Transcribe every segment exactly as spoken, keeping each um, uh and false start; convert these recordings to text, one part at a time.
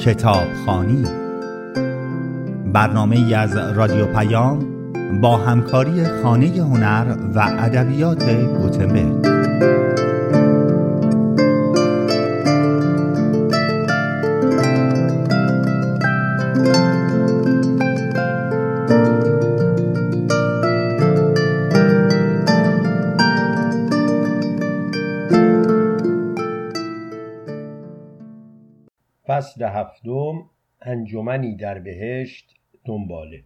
کتابخوانی، برنامه‌ای از رادیو پیام با همکاری خانه هنر و ادبیات گوتنبرگ. فصل هفتم، انجمنی در بهشت، دنباله.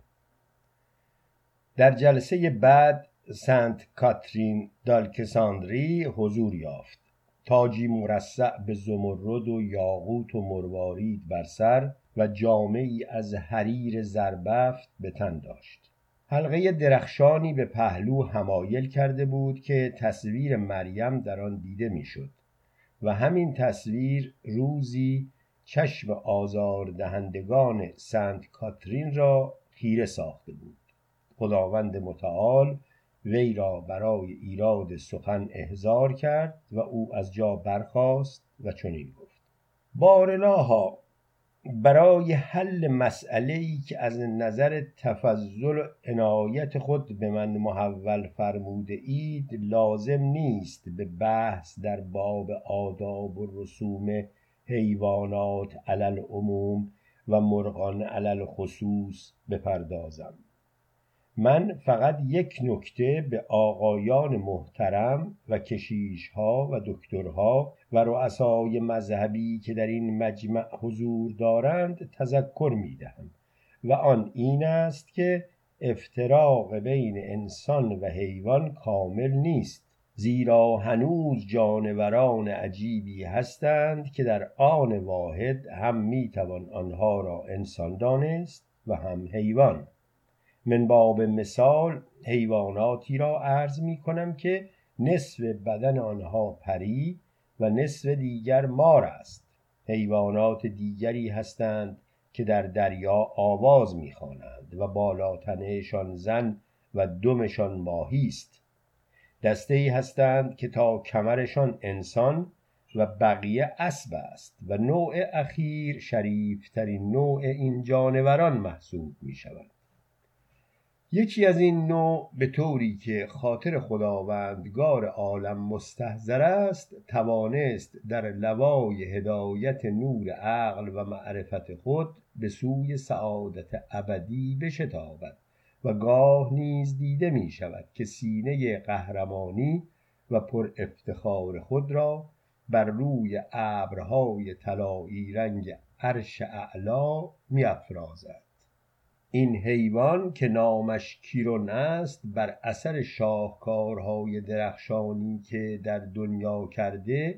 در جلسه بعد سنت کاترین دالکساندری حضور یافت. تاجی مرصع به زمرد و یاقوت و مروارید بر سر و جامه‌ای از حریر زربفت به تن داشت. حلقه درخشانی به پهلو حمایل کرده بود که تصویر مریم در آن دیده میشد و همین تصویر روزی چشم آزاردهندگان سنت کاترین را خیره ساخته بود. خداوند متعال وی را برای ایراد سخن احضار کرد و او از جا برخاست و چنین گفت: بارلاها، برای حل مسئله‌ای که از نظر تفضل و عنایت خود به من محول فرموده اید لازم نیست به بحث در باب آداب و رسوم حیوانات علی العموم و مرغان علی الخصوص بپردازم. من فقط یک نکته به آقایان محترم و کشیش‌ها و دکترها و رؤسای مذهبی که در این مجمع حضور دارند تذکر می‌دهم و آن این است که افتراق بین انسان و حیوان کامل نیست، زیرا هنوز جانوران عجیبی هستند که در آن واحد هم میتوان آنها را انسان دانست و هم حیوان. من باب مثال حیواناتی را عرض می کنم که نصف بدن آنها پری و نصف دیگر مار است. حیوانات دیگری هستند که در دریا آواز می خوانند و بالاتنه‌شان زن و دمشان ماهی است. دسته‌ای هستند که تا کمرشان انسان و بقیه اسب است و نوع اخیر شریفترین نوع این جانوران محسوب می شود. یکی از این نوع به طوری که خاطر خداوندگار عالم مستحضر است توانست در لوای هدایت نور عقل و معرفت خود به سوی سعادت ابدی بشتابد و گاه نیز دیده می شود که سینه قهرمانی و پر افتخار خود را بر روی ابرهای طلایی رنگ عرش اعلی می افرازد. این حیوان که نامش کیرون است بر اثر شاهکارهای درخشانی که در دنیا کرده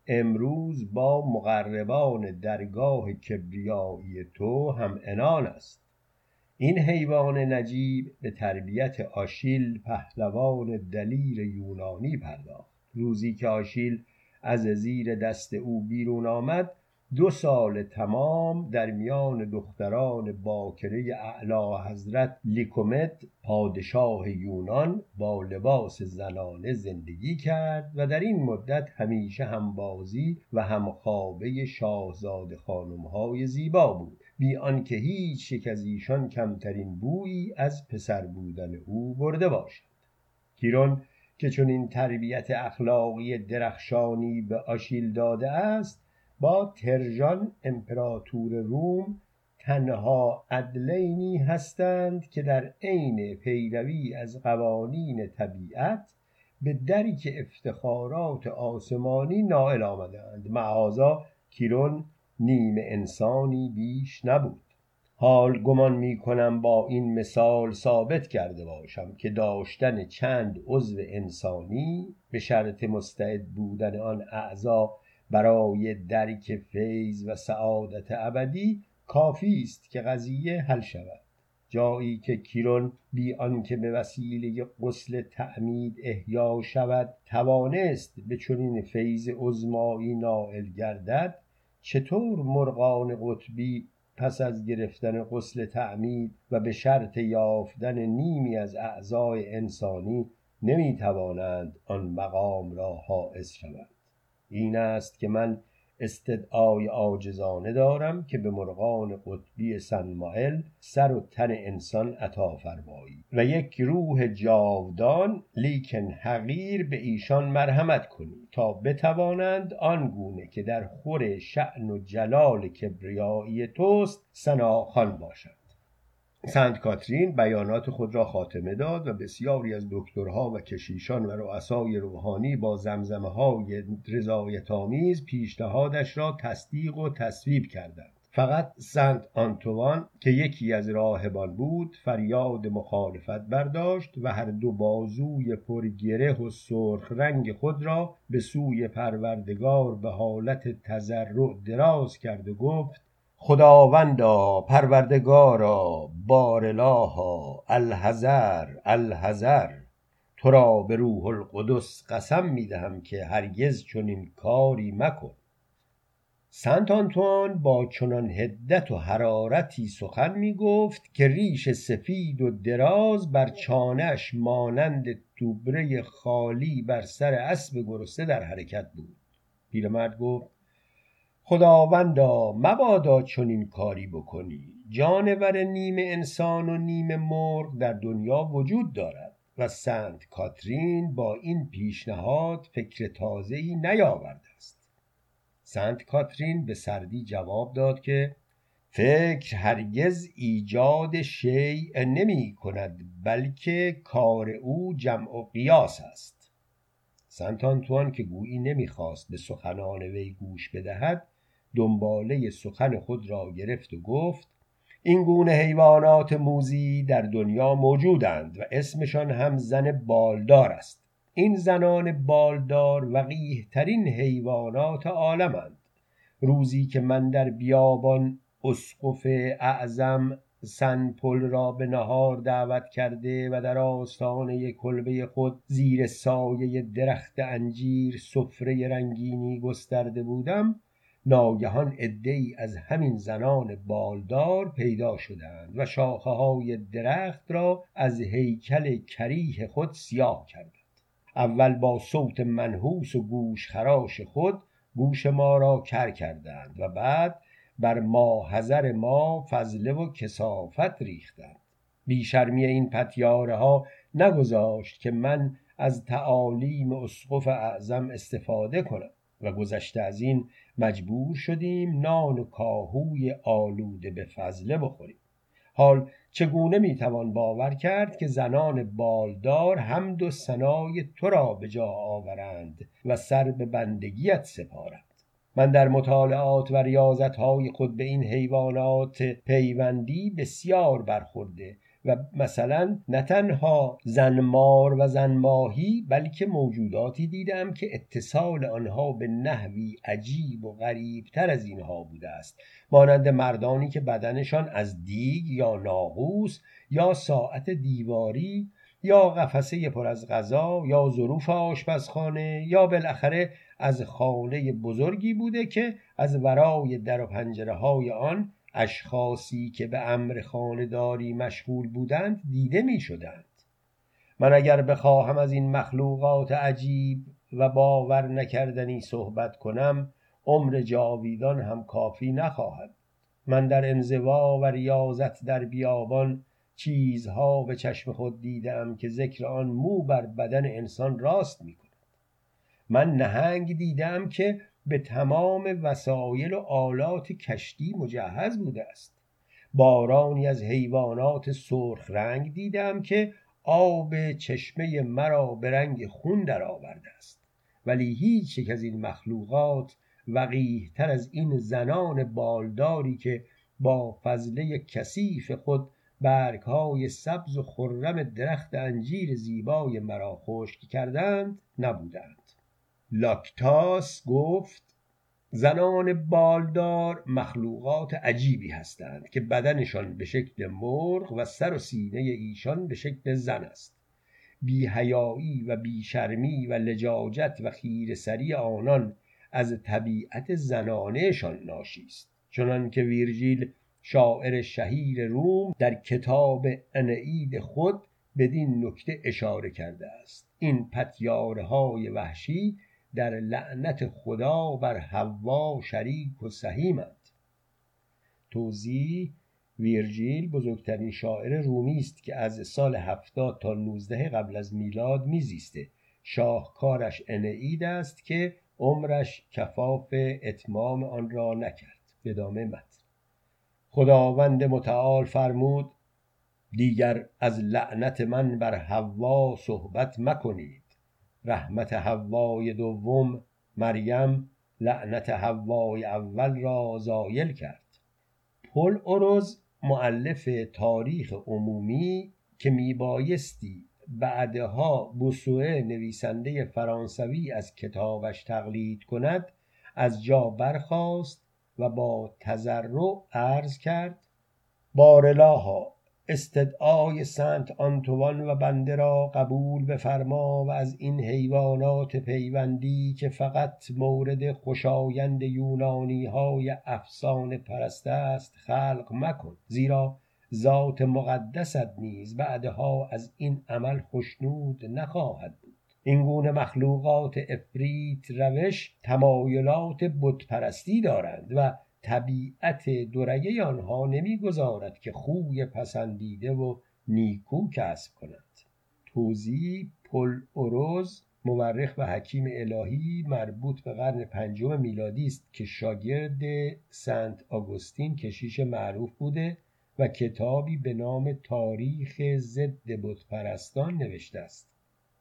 امروز با مقربان درگاه کبریایی تو هم عنان است. این حیوان نجیب به تربیت آشیل پهلوان دلیر یونانی پرداخت. روزی که آشیل از زیر دست او بیرون آمد دو سال تمام در میان دختران باکره اعلی حضرت لیکومت پادشاه یونان با لباس زنانه زندگی کرد و در این مدت همیشه همبازی و همخوابه شاهزاده خانم‌های زیبا بود، بی آنکه هیچ یک از ایشان کمترین بویی از پسر بودن او برده باشد. کیرون که چون این تربیت اخلاقی درخشانی به آشیل داده است با ترژان امپراتور روم تنها عدلینی هستند که در عین پیروی از قوانین طبیعت به درک افتخارات آسمانی نائل آمدند. معاذا کیرون نیمه انسانی بیش نبود. حال گمان می کنم با این مثال ثابت کرده باشم که داشتن چند عضو انسانی به شرط مستعد بودن آن اعضا برای درک فیض و سعادت ابدی کافی است که قضیه حل شود. جایی که کیرون بی آنکه به وسیله غسل تعمید احیا شود توانست به چنین فیض عظمایی نائل گردد، چطور مرغان قطبی پس از گرفتن غسل تعمید و به شرط یافتن نیمی از اعضای انسانی نمی توانند آن مقام را حائز شوند؟ این است که من استدعای عاجزانه دارم که به مرغان قطبی سنمائل سر و تن انسان عطا فرمایی و یک روح جاودان لیکن حقیر به ایشان مرحمت کنی تا بتوانند آنگونه که در خور شأن و جلال کبریایی توست ثناخوان باشند. سنت کاترین بیانات خود را خاتمه داد و بسیاری از دکترها و کشیشان و رؤسای روحانی با زمزمه‌های رضایت‌آمیز پیشنهادش را تصدیق و تصویب کردند. فقط سنت آنتوان که یکی از راهبان بود فریاد مخالفت برداشت و هر دو بازوی پرگره و سرخ رنگ خود را به سوی پروردگار به حالت تضرع دراز کرد و گفت: خداوندا، پروردگارا، بارالها، الحذر الحذر، تو را به روح القدس قسم میدهم که هرگز چنین کاری مکن. سنت آنتوان با چنان حدت و حرارتی سخن می گفت که ریش سفید و دراز بر چانه‌اش مانند توبره خالی بر سر اسب گرسنه در حرکت بود. پیرمرد گفت: خداوندا، مبادا چنین کاری بکنی. جانور نیمه انسان و نیمه مرغ در دنیا وجود دارد و سنت کاترین با این پیشنهاد فکر تازه‌ای نیاورده است. سنت کاترین به سردی جواب داد که فکر هرگز ایجاد شیء نمی کند، بلکه کار او جمع و قیاس است. سنت آنتوان که گویی نمیخواست به سخنان وی گوش بدهد دنباله سخن خود را گرفت و گفت: این گونه حیوانات موذی در دنیا موجودند و اسمشان هم زن بالدار است. این زنان بالدار وقیح ترین حیوانات عالمند. روزی که من در بیابان اسقف اعظم سنپل را به نهار دعوت کرده و در آستانه کلبه خود زیر سایه درخت انجیر سفره رنگینی گسترده بودم، ناگهان عده‌ای از همین زنان بالدار پیدا شدند و شاخه های درخت را از هیکل کریه خود سیاه کردند. اول با صوت منحوس و گوش خراش خود گوش ما را کر کردند و بعد بر ماحضر ما فضله و کثافت ریختند. بیشرمی این پتیاره ها نگذاشت که من از تعالیم اسقف اعظم استفاده کنم و گذشته از این مجبور شدیم نان و کاهوی آلوده به فضله بخوریم. حال چگونه میتوان باور کرد که زنان بالدار حمد و ثنای تو را به جا آورند و سر به بندگیت سپارند؟ من در مطالعات و ریاضت‌های خود به این حیوانات پیوندی بسیار برخورده و مثلا نه تنها زنمار و زنماهی بلکه موجوداتی دیدم که اتصال آنها به نحوی عجیب و غریبتر از اینها بوده است، مانند مردانی که بدنشان از دیگ یا ناقوس یا ساعت دیواری یا قفسه پر از غذا یا ظروف آشپزخانه یا بالاخره از خانه بزرگی بوده که از ورای در و پنجره های آن اشخاصی که به امر خانه‌داری مشغول بودند دیده می شدند. من اگر بخواهم از این مخلوقات عجیب و باور نکردنی صحبت کنم عمر جاویدان هم کافی نخواهد. من در انزوا و ریاضت در بیابان چیزها به چشم خود دیدم که ذکر آن مو بر بدن انسان راست می کند. من نهنگ دیدم که به تمام وسایل و آلات کشتی مجهز بوده است. بارانی از حیوانات سرخ رنگ دیدم که آب چشمه مرا به رنگ خون در آورده است. ولی هیچ یک از این مخلوقات وقیح تر از این زنان بالداری که با فضله کثیف خود برگ‌های سبز و خرم درخت انجیر زیبای مرا خشک کردند نبودند. لاکتاس گفت: زنان بالدار مخلوقات عجیبی هستند که بدنشان به شکل مرغ و سر و سینه ایشان به شکل زن است. بی‌حیایی و بیشرمی و لجاجت و خیره‌سری آنان از طبیعت زنانه‌شان ناشی است، چنان که ویرژیل شاعر شهیر روم در کتاب انئید خود بدین نکته اشاره کرده است. این پتیاره‌های وحشی در لعنت خدا بر حوا شریک و سهیمند. توضیح: ویرژیل بزرگترین شاعر رومی است که از سال هفتاد تا نوزده قبل از میلاد میزیسته. شاهکارش انئید است که عمرش کفاف اتمام آن را نکرد. ادامه متن: خداوند متعال فرمود دیگر از لعنت من بر حوا صحبت مکنید. رحمت حوای دوم مریم لعنت حوای اول را زایل کرد. پل اروز مؤلف تاریخ عمومی که میبایستی بعدها بوسوئه نویسنده فرانسوی از کتابش تقلید کند، از جا برخاست و با تضرع عرض کرد: بارالها استدعای سنت آنتوان و بنده را قبول بفرما و از این حیوانات پیوندی که فقط مورد خوشایند یونانی های افسانه پرست است خلق مکن، زیرا ذات مقدست نیز بعدها از این عمل خشنود نخواهد بود. این گونه مخلوقات افریط روش تمایلات بت پرستی دارند و طبیعت دورگه آنها نمیگذارد که خوی پسندیده و نیکو کسب کنند. توضیح: پل اروز مورخ و حکیم الهی مربوط به قرن پنجم میلادی است که شاگرد سنت آگوستین کشیش معروف بوده و کتابی به نام تاریخ ضد بت پرستان نوشته است.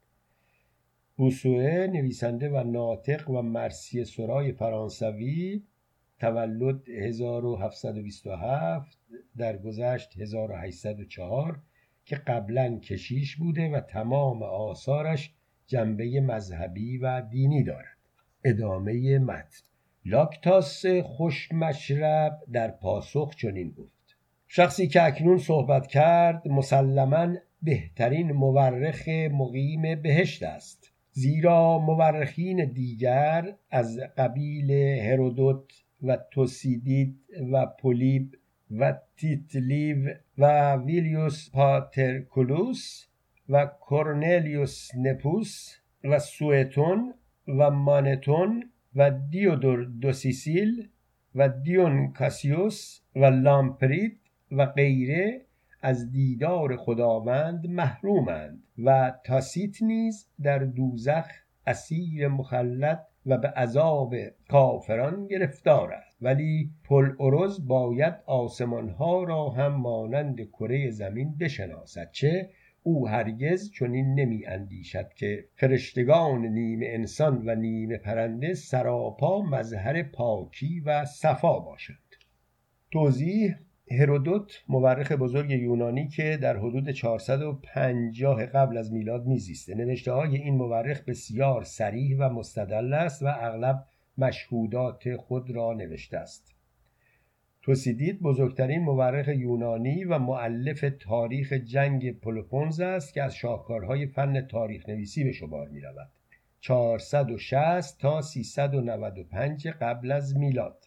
بوسوئه نویسنده و ناطق و مرثیه سرای فرانسوی، تولد هزار و هفتصد و بیست و هفت، درگذشت هزار و هشتصد و چهار، که قبلا کشیش بوده و تمام آثارش جنبه مذهبی و دینی دارد. ادامه متن: لاکتاس خوشمشرب در پاسخ چنین گفت: شخصی که اکنون صحبت کرد مسلماً بهترین مورخ مقیم بهشت است، زیرا مورخین دیگر از قبیل هرودوت و توسیدید و پولیب و تیتلیو و ویلیوس پاترکولوس و کورنلیوس نپوس و سوئتون و مانتون و دیودور دوسیسیل و دیون کاسیوس و لامپرید و غیره از دیدار خداوند محرومند و تاسیت نیز در دوزخ اسیر مخلد و به عذاب کافران گرفتار است. ولی پل اروز باید آسمانها را هم مانند کره زمین بشناسد، چه او هرگز چنین نمی اندیشد که فرشتگان نیمه انسان و نیمه پرنده سراپا مظهر پاکی و صفا باشند. توضیح: هرودوت مورخ بزرگ یونانی که در حدود چهارصد و پنجاه قبل از میلاد میزیسته. نوشته های این مورخ بسیار صریح و مستدل است و اغلب مشهودات خود را نوشته است. توسیدید بزرگترین مورخ یونانی و مؤلف تاریخ جنگ پلوپونز است که از شاهکارهای فن تاریخ نویسی به شمار می رود. چهارصد و شصت تا سیصد و نود و پنج قبل از میلاد.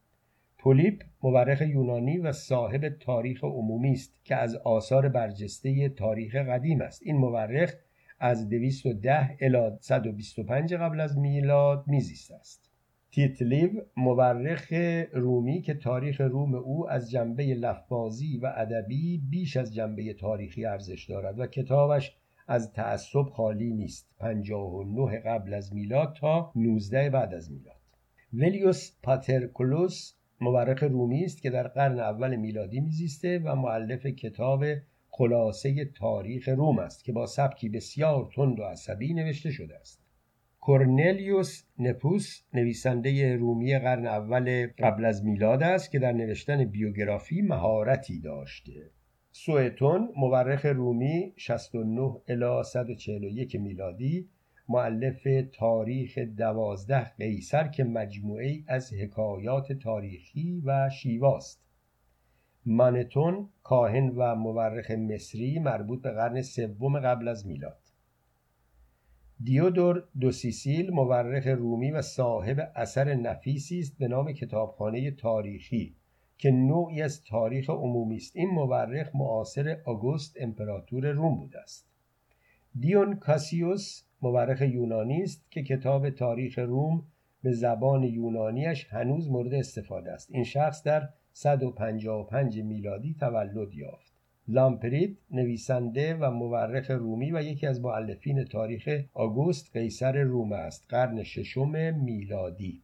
پولیپ مورخ یونانی و صاحب تاریخ عمومی است که از آثار برجسته تاریخ قدیم است. این مورخ از دویست و ده الی صد و بیست و پنج قبل از میلاد میزیسته است. تیتلیو مورخ رومی که تاریخ روم او از جنبه لفظی و ادبی بیش از جنبه تاریخی ارزش دارد و کتابش از تعصب خالی نیست. پنجاه و نه قبل از میلاد تا نوزده بعد از میلاد. ویلیوس پاترکولوس مورخ رومی است که در قرن اول میلادی میزیسته و مؤلف کتاب خلاصه تاریخ روم است که با سبکی بسیار تند و عصبی نوشته شده است. کورنلیوس نپوس نویسنده رومی قرن اول قبل از میلاد است که در نوشتن بیوگرافی مهارتی داشته. سوئتون مورخ رومی شصت و نه الی صد و چهل و یک میلادی، مؤلف تاریخ دوازده قیصر که مجموعه‌ای از حکایات تاریخی و شیواست. مانتون کاهن و مورخ مصری مربوط به قرن سوم قبل از میلاد. دیودور دوسیسیل مورخ رومی و صاحب اثر نفیسی است به نام کتابخانه تاریخی که نوعی از تاریخ عمومی است. این مورخ معاصر آگوست امپراتور روم بوده است. دیون کاسیوس مورخ یونانی است که کتاب تاریخ روم به زبان یونانیش هنوز مورد استفاده است. این شخص در صد و پنجاه و پنج میلادی تولد یافت. لامپرید نویسنده و مورخ رومی و یکی از مؤلفین تاریخ آگوست قیصر روم است، قرن ششم میلادی.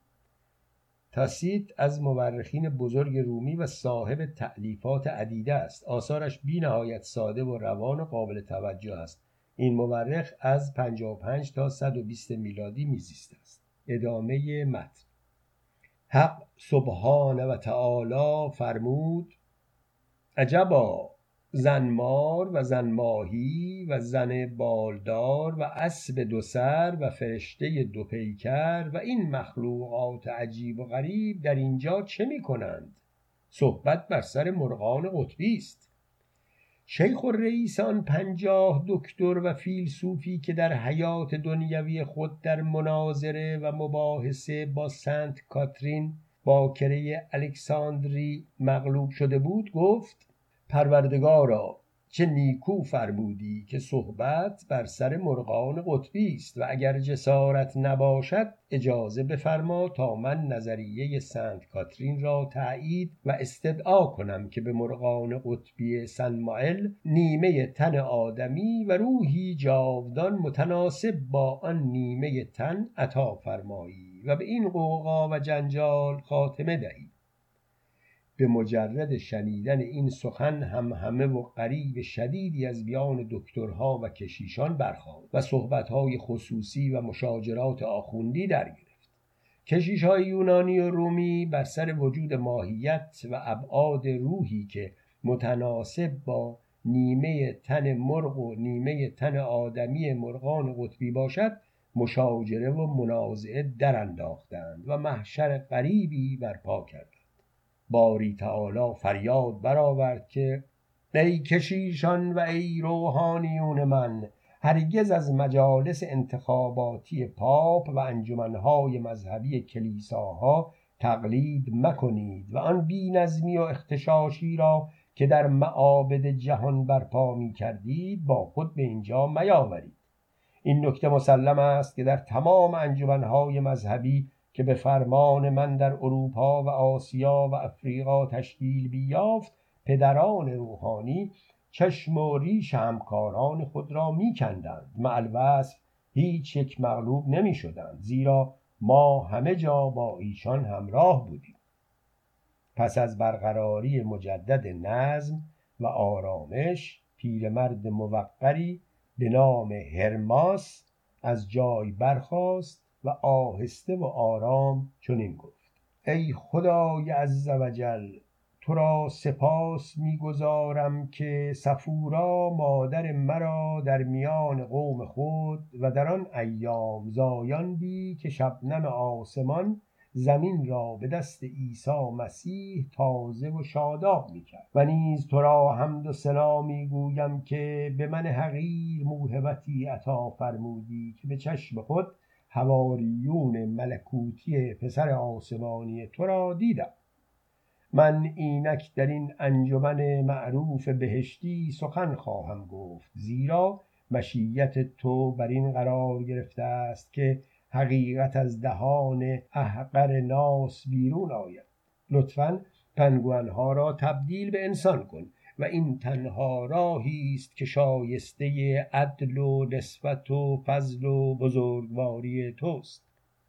تاسیت از مورخین بزرگ رومی و صاحب تألیفات عدیده است. آثارش بی نهایت ساده و روان و قابل توجه است. این مورخ از پنجاه و پنج تا صد و بیست میلادی میزیسته است. ادامه متن. حق سبحانه و تعالی فرمود: عجبا، زن مار و زن ماهی و زن بالدار و اسب دو سر و فرشته دو پیکر و این مخلوقات عجیب و غریب در اینجا چه می کنند؟ صحبت بر سر مرغان قطبی است. شیخ الرئیس آن پنجاه دکتر و فیلسوفی که در حیات دنیوی خود در مناظره و مباحثه با سنت کاترین باکره الکساندری مغلوب شده بود، گفت: پروردگارا، چه نیکو فرمودی که صحبت بر سر مرغان قطبی است و اگر جسارت نباشد اجازه بفرما تا من نظریه سنت کاترین را تأیید و استدعا کنم که به مرغان قطبی سن مائل نیمه تن آدمی و روحی جاودان متناسب با آن نیمه تن عطا فرمایی و به این غوغا و جنجال خاتمه دهی. به مجرد شنیدن این سخن هم همه و غریو شدیدی از میان دکترها و کشیشان برخاست و صحبت‌های خصوصی و مشاجرات آخوندی در گرفت. کشیش‌های یونانی و رومی بر سر وجود ماهیت و ابعاد روحی که متناسب با نیمه تن مرغ و نیمه تن آدمی مرغان قطبی باشد مشاجره و منازعه در انداختند و محشر غریبی برپا کردند. باری تعالی فریاد برآورد که ای کشیشان و ای روحانیون من، هرگز از مجالس انتخاباتی پاپ و انجمنهای مذهبی کلیساها تقلید مکنید و آن بی نظمی و اختشاشی را که در معابد جهان برپا می کردید با خود به اینجا میاورید. این نکته مسلم است که در تمام انجمنهای مذهبی که به فرمان من در اروپا و آسیا و افریقا تشکیل بیافت، پدران روحانی چشم و ریش همکاران خود را می کندند، مع الوصف هیچ یک مغلوب نمی شدند، زیرا ما همه جا با ایشان همراه بودیم. پس از برقراری مجدد نظم و آرامش، پیرمرد موقری به نام هرماس از جای برخاست و آهسته و آرام چنین گفت: ای خدای عزوجل، تو را سپاس می‌گزارم که صفورا مادر مرا در میان قوم خود و در آن ایام زایان بی که شبنم آسمان زمین را به دست عیسی مسیح تازه و شاداب می‌کرد. و نیز تو را حمد و ثنا می‌گویم که به من حقیر موهبتی عطا فرمودی که به چشم خود حواریون ملکوتی پسر آسمانی تو را دیدم. من اینک در این انجمن معروف بهشتی سخن خواهم گفت، زیرا مشیت تو بر این قرار گرفته است که حقیقت از دهان احقر ناس بیرون آید. لطفاً پنگوئن‌ها را تبدیل به انسان کن و این تنها راهی است که شایسته عدل و نسبت و فضل و بزرگواری توست.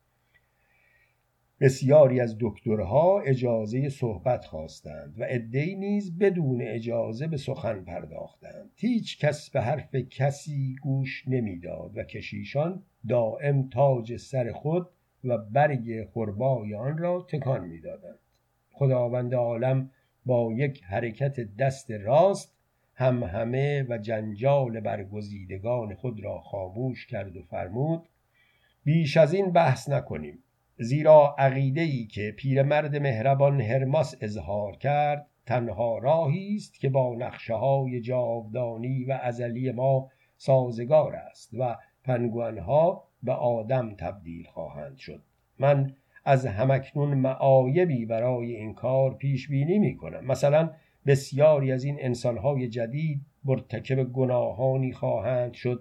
بسیاری از دکترها اجازه صحبت خواستند و عده‌ای نیز بدون اجازه به سخن پرداختند. هیچ کس به حرف کسی گوش نمیداد و کشیشان دائم تاج سر خود و برگ خربای آن را تکان میدادند. خداوند عالم با یک حرکت دست راست هم همه و جنجال برگزیدگان خود را خاموش کرد و فرمود: بیش از این بحث نکنیم، زیرا عقیده‌ای که پیرمرد مهربان هرماس اظهار کرد تنها راهی است که با نقشه‌های جاودانی و ازلی ما سازگار است و پنگوئن‌ها به آدم تبدیل خواهند شد. من از همکنون معایبی برای این کار پیش بینی می کنم. مثلا بسیاری از این انسان‌های جدید مرتکب گناهانی خواهند شد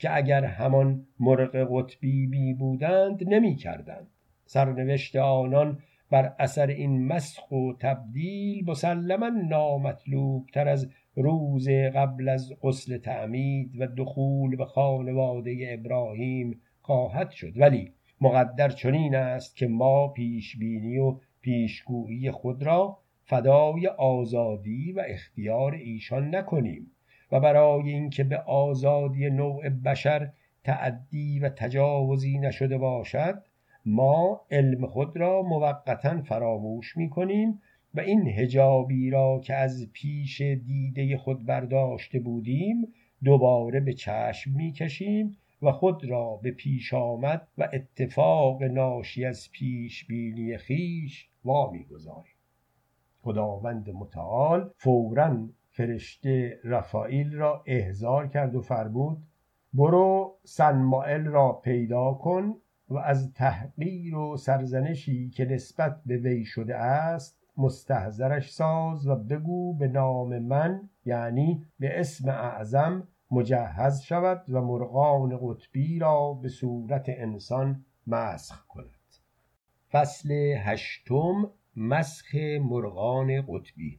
که اگر همان مرغ قطبی بی بودند نمی کردند. سرنوشت آنان بر اثر این مسخ و تبدیل مسلما نامطلوب تر از روز قبل از غسل تعمید و دخول به خانواده ابراهیم خواهد شد. ولی مقدر چنین است که ما پیشبینی و پیشگویی خود را فدای آزادی و اختیار ایشان نکنیم و برای اینکه به آزادی نوع بشر تعدی و تجاوزی نشده باشد ما علم خود را موقتا فراموش می کنیم و این حجابی را که از پیش دیده خود برداشته بودیم دوباره به چشم می کشیم و خود را به پیش آمد و اتفاق ناشی از پیش بینی خیش وامی گذاریم. خداوند متعال فوراً فرشته رفائیل را احضار کرد و فرمود برو سنمائل را پیدا کن و از تحقیر و سرزنشی که نسبت به وی شده است مستحضرش ساز و بگو به نام من، یعنی به اسم اعظم، مجهز شود و مرغان قطبی را به صورت انسان مسخ کند. فصل هشتم، مسخ مرغان قطبی.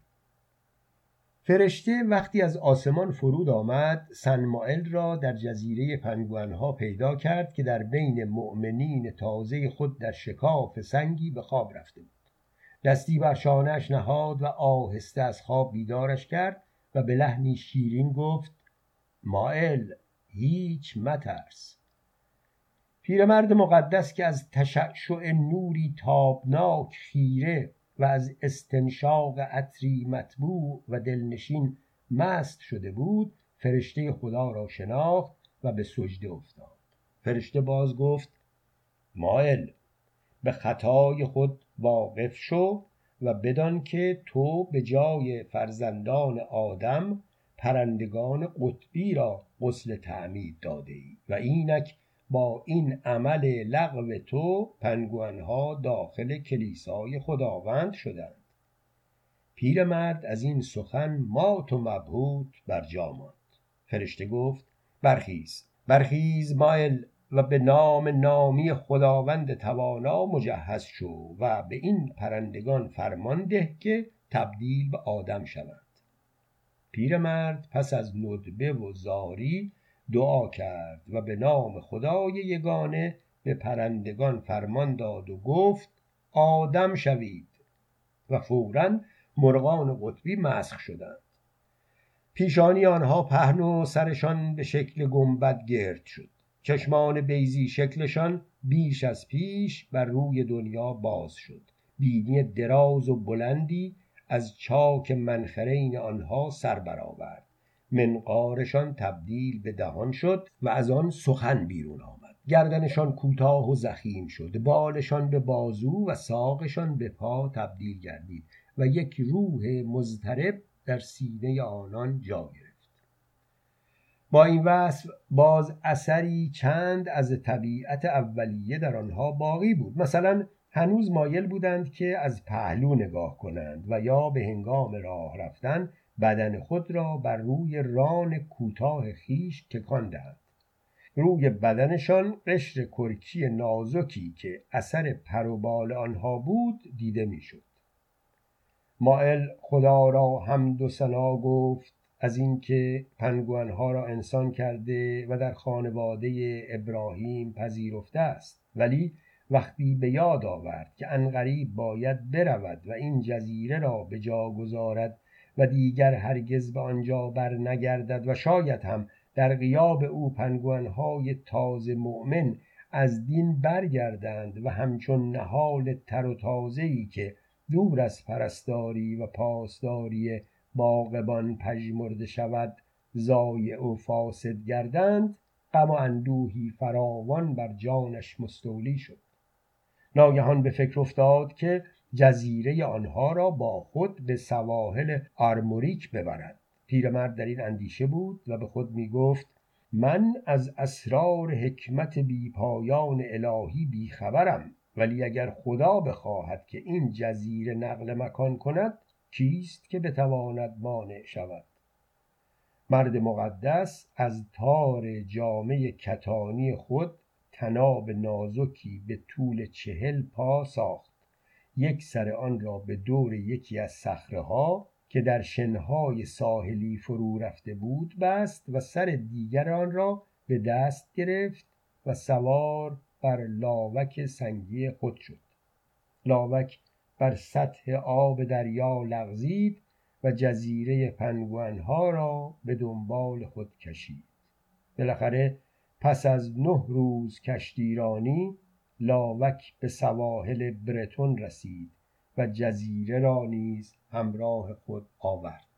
فرشته وقتی از آسمان فرود آمد سنمائل را در جزیره پنگوئن‌ها پیدا کرد که در بین مؤمنین تازه خود در شکاف سنگی به خواب رفته بود. دستی بر شانه‌اش نهاد و آهسته از خواب بیدارش کرد و به لحنی شیرین گفت مائل هیچ مترس. پیرمرد مقدس که از تشعشع نوری تابناک خیره و از استنشاق عطری مطبوع و دلنشین مست شده بود فرشته خدا را شناخت و به سجده افتاد. فرشته باز گفت مائل به خطای خود واقف شو و بدان که تو به جای فرزندان آدم پرندگان قطبی را غسل تعمید داده ای و اینک با این عمل لغو تو پنگوئن‌ها داخل کلیسای خداوند شدند. پیرمرد از این سخن مات و مبهوت بر جا ماند. فرشته گفت برخیز برخیز مائل و به نام نامی خداوند توانا مجهز شو و به این پرندگان فرمان ده که تبدیل به آدم شوند. پیرمرد پس از ندبه و زاری دعا کرد و به نام خدای یگانه به پرندگان فرمان داد و گفت آدم شوید و فوراً مرغان قطبی مسخ شدند. پیشانی آنها پهن و سرشان به شکل گنبد گرد شد. چشمان بیضی شکلشان بیش از پیش بر روی دنیا باز شد. بینی دراز و بلندی از چاک منخرین آنها سر برآورد. منقارشان تبدیل به دهان شد و از آن سخن بیرون آمد. گردنشان کوتاه و ضخیم شد. بالشان به بازو و ساقشان به پا تبدیل گردید و یک روح مضطرب در سینه آنان جا گرفت. با این وصف باز اثری چند از طبیعت اولیه در آنها باقی بود. مثلا هنوز مایل بودند که از پهلو نگاه کنند و یا به هنگام راه رفتن بدن خود را بر روی ران کوتاه خیش تکان دهند. روی بدنشان قشر کرکی نازکی که اثر پر و بال آنها بود دیده میشد. مائل خدا را حمد و ثنا گفت از اینکه پنگوئن‌ها را انسان کرده و در خانواده ابراهیم پذیرفته است، ولی وقتی به یاد آورد که عنقریب باید برود و این جزیره را به جا گذارد و دیگر هرگز به آنجا بر نگردد و شاید هم در غیاب او پنگوئن‌های تازه مؤمن از دین برگردند و همچون نهال تر و تازه‌ای که دور از پرستاری و پاسداری باغبان پژمرده شود ضایع و فاسد گردند، غم و اندوهی فراوان بر جانش مستولی شد. ناگهان به فکر افتاد که جزیره آنها را با خود به سواحل آرموریک ببرد. پیرمرد در این اندیشه بود و به خود می گفت من از اسرار حکمت بی پایان الهی بی خبرم، ولی اگر خدا بخواهد که این جزیره نقل مکان کند کیست که بتواند مانع شود؟ مرد مقدس از تار جامه کتانی خود طناب نازکی به طول چهل پا ساخت. یک سر آن را به دور یکی از صخره‌ها که در شنهای ساحلی فرو رفته بود بست و سر دیگر آن را به دست گرفت و سوار بر لاوک سنگی خود شد. لاوک بر سطح آب دریا لغزید و جزیره پنگوئن‌ها را به دنبال خود کشید. بالاخره پس از نه روز کشتیرانی لاوک به سواحل برتون رسید و جزیره را نیز همراه خود آورد.